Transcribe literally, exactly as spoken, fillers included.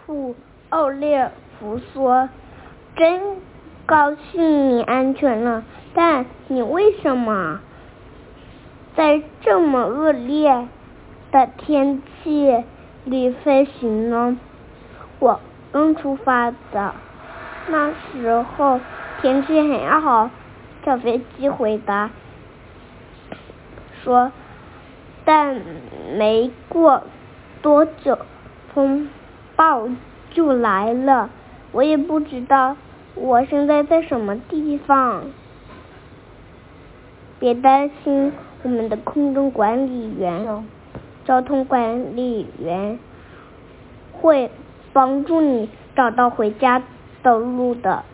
父奥列弗说，真高兴你安全了，但你为什么在这么恶劣的天气里飞行呢？我刚出发的，那时候天气很好。小飞机回答说，但没过多久风暴就来了，我也不知道我现在在什么地方。别担心，我们的空中管理员、交通管理员会帮助你找到回家的路的。